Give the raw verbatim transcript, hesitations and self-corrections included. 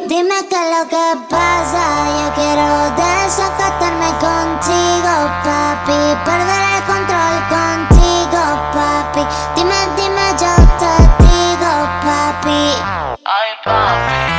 Dime qué es lo que pasa. Yo quiero desacatarme contigo, papi. Perder el control contigo, papi. Dime, dime, yo te digo, papi. Ay, papi.